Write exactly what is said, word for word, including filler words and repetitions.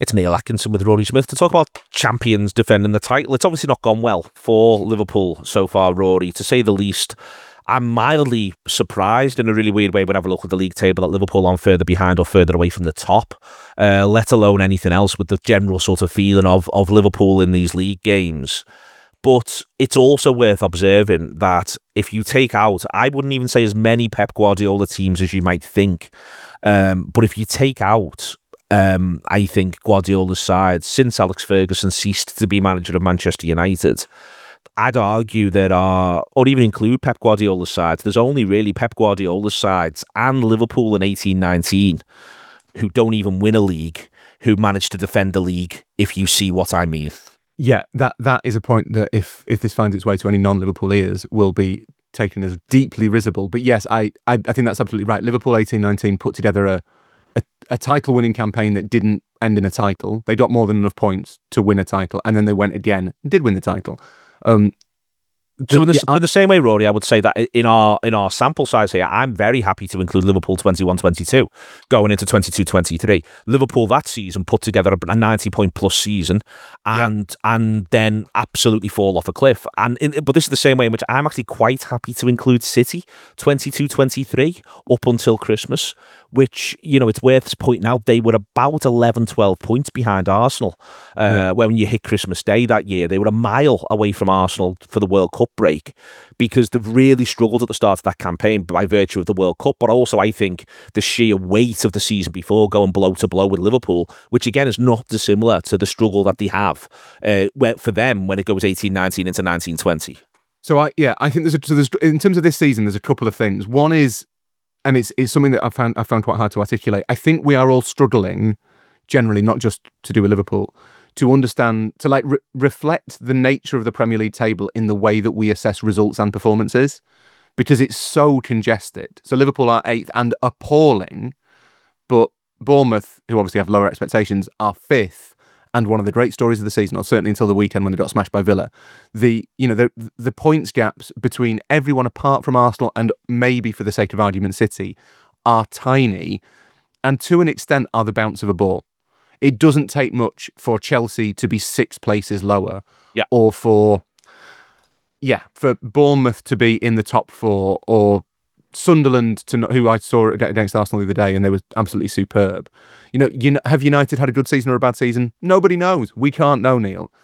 It's Neil Atkinson with Rory Smith to talk about champions defending the title. It's obviously not gone well for Liverpool so far, Rory, to say the least. I'm mildly surprised in a really weird way when I have a look at the league table that Liverpool aren't further behind or further away from the top, uh, let alone anything else, with the general sort of feeling of, of Liverpool in these league games. But it's also worth observing that if you take out, I wouldn't even say as many Pep Guardiola teams as you might think, um, but if you take out Um, I think Guardiola's side, since Alex Ferguson ceased to be manager of Manchester United, I'd argue there are, or even include Pep Guardiola's sides, there's only really Pep Guardiola's sides and Liverpool in eighteen nineteen who don't even win a league, who managed to defend the league, if you see what I mean. Yeah, that that is a point that if if this finds its way to any non-Liverpool ears, will be taken as deeply risible. But yes, I, I, I think that's absolutely right. Liverpool eighteen nineteen put together a A, a title-winning campaign that didn't end in a title. They got more than enough points to win a title, and then they went again and did win the title. Um, so in the, yeah, in the same way, Rory, I would say that in our in our sample size here, I'm very happy to include Liverpool twenty-one twenty-two going into twenty-two twenty-three. Liverpool that season put together a ninety-point plus season and yeah. and then absolutely fall off a cliff. And in, But this is the same way in which I'm actually quite happy to include City twenty-two twenty-three up until Christmas, which, you know, it's worth pointing out, they were about eleven, twelve points behind Arsenal uh, yeah. when you hit Christmas Day that year. They were a mile away from Arsenal for the World Cup break because they've really struggled at the start of that campaign by virtue of the World Cup, but also I think the sheer weight of the season before going blow to blow with Liverpool, which again is not dissimilar to the struggle that they have uh, for them when it goes eighteen nineteen into nineteen twenty. So, I yeah, I think there's, a, so there's in terms of this season, there's a couple of things. One is, and it's it's something that I found I found quite hard to articulate. I think we are all struggling, generally, not just to do with Liverpool, to understand, to like re- reflect the nature of the Premier League table in the way that we assess results and performances, because it's so congested. So Liverpool are eighth and appalling, but Bournemouth, who obviously have lower expectations, are fifth. And one of the great stories of the season, or certainly until the weekend when they got smashed by Villa, the you know the the points gaps between everyone apart from Arsenal and maybe, for the sake of argument, City, are tiny, and to an extent are the bounce of a ball. It doesn't take much for Chelsea to be six places lower, yeah. or for yeah for Bournemouth to be in the top four, or Sunderland to not, who I saw against Arsenal the other day, and they were absolutely superb. You know, you know, have United had a good season or a bad season? Nobody knows. We can't know, Neil.